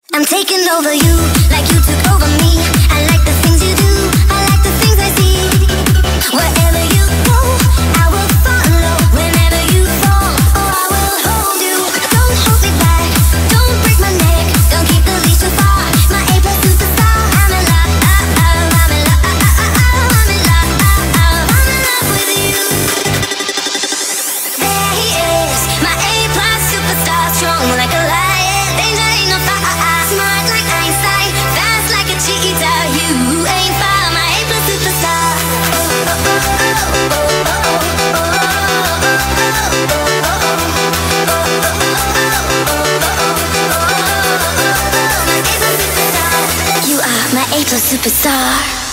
I'm taking over you like you took over me. I like the things you do, I like the things I see. Wherever you go, I will follow. Whenever you fall, oh, I will hold you. Don't hold me back, don't break my neck, don't keep the leash too far. My A+ superstar, I'm in love, I'm in love, I'm in love, I'm in love with you. There he is, my A+ superstar, strong like a lion, danger ain't no fire. Smart like Einstein, fast like a cheetah. You ain't far, my A+ superstar. You are my A+ superstar.